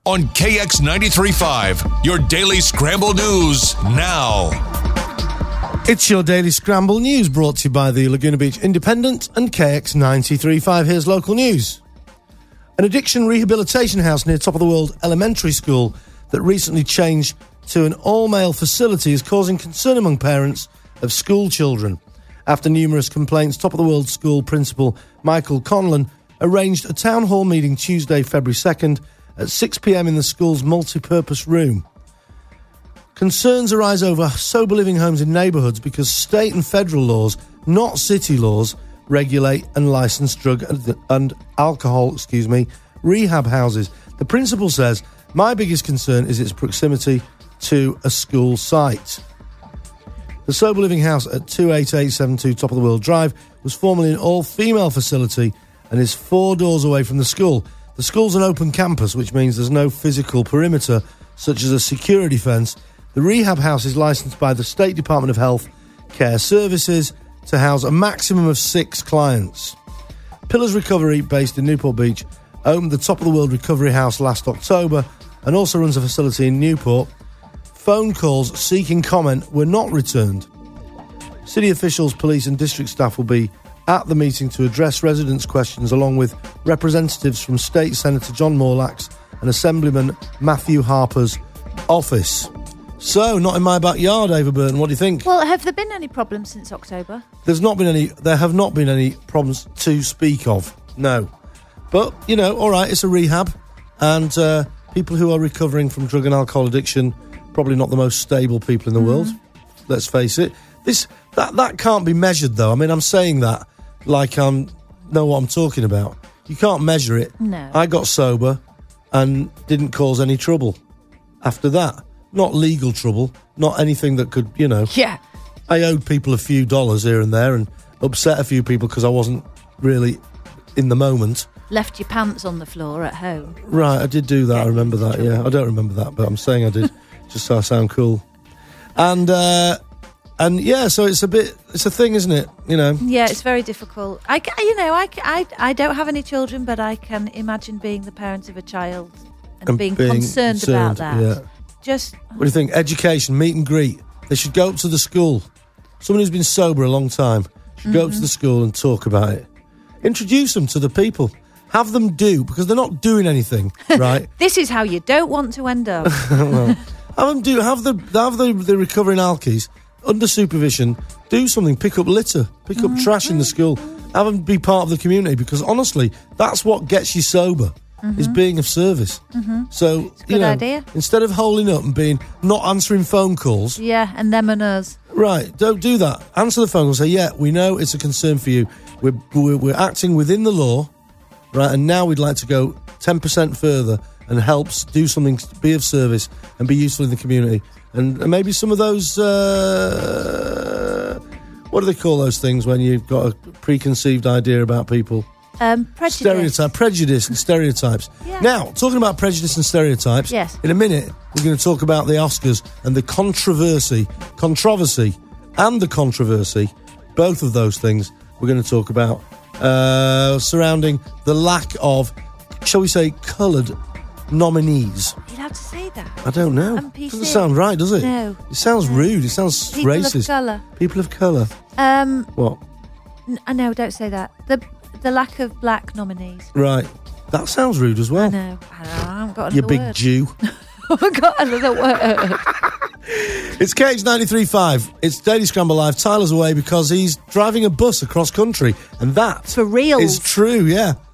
on KX 93.5, your daily scramble news now. It's your daily scramble news brought to you by the Laguna Beach Independent and KX 93.5. Here's local news. An addiction rehabilitation house near Top of the World Elementary School that recently changed to an all-male facility is causing concern among parents of school children. After numerous complaints, Top of the World School Principal Michael Conlon arranged a town hall meeting Tuesday, February 2nd at 6 p.m. in the school's multi-purpose room. Concerns arise over sober living homes in neighbourhoods because state and federal laws, not city laws, regulate and license drug and alcohol, rehab houses. The principal says, "My biggest concern is its proximity to a school site." The sober living house at 28872 Top of the World Drive was formerly an all-female facility and is 4 doors away from the school. The school's an open campus, which means there's no physical perimeter, such as a security fence. The rehab house is licensed by the State Department of Health Care Services to house a maximum of 6 clients. Pillars Recovery, based in Newport Beach, opened the Top of the World Recovery House last October and also runs a facility in Newport. Phone calls seeking comment were not returned. City officials, police and district staff will be at the meeting to address residents' questions, along with representatives from State Senator John Morlack's and Assemblyman Matthew Harper's office. So, not in my backyard, Ava Burton. What do you think? Well, have there been any problems since October? There have not been any problems to speak of, no. But, all right, it's a rehab, and people who are recovering from drug and alcohol addiction, probably not the most stable people in the world, let's face it. That can't be measured, though. I mean, I'm saying that like I know what I'm talking about. You can't measure it. No. I got sober and didn't cause any trouble after that. Not legal trouble, not anything that could, Yeah. I owed people a few dollars here and there and upset a few people because I wasn't really in the moment. Left your pants on the floor at home. Right, I did do that. I remember that, yeah. I don't remember that, but I'm saying I did, just so I sound cool. And yeah, so it's a thing, isn't it? Yeah, it's very difficult. I don't have any children, but I can imagine being the parent of a child and being concerned about that. Yeah. What do you think? Education, meet and greet. They should go up to the school. Someone who's been sober a long time should go up to the school and talk about it. Introduce them to the people. Have them because they're not doing anything, right? This is how you don't want to end up. Well, have them have the recovering alkies under supervision. Do something. Pick up litter. Pick up trash in the school. Have them be part of the community, because honestly, that's what gets you sober. Is being of service. So, it's a good idea. Instead of holding up and being not answering phone calls. Yeah, and them and us. Right, don't do that. Answer the phone call and say, yeah, we know it's a concern for you. We're acting within the law, right, and now we'd like to go 10% further and help do something, be of service and be useful in the community. And maybe some of those, what do they call those things when you've got a preconceived idea about people? Prejudice. Prejudice and stereotypes. Yeah. Now, talking about prejudice and stereotypes, yes. In a minute, we're going to talk about the Oscars and the controversy, both of those things we're going to talk about, surrounding the lack of, shall we say, coloured nominees. Are you allowed to say that? I don't know. PC. Doesn't sound right, does it? No. It sounds rude. It sounds People racist. People of colour. What? No, don't say that. The lack of black nominees. Right. That sounds rude as well. I know. I haven't got another You big word. Jew. I haven't got another word. It's KH 93.5. It's Daily Scramble Live. Tyler's away because he's driving a bus across country. And that For real is true, yeah.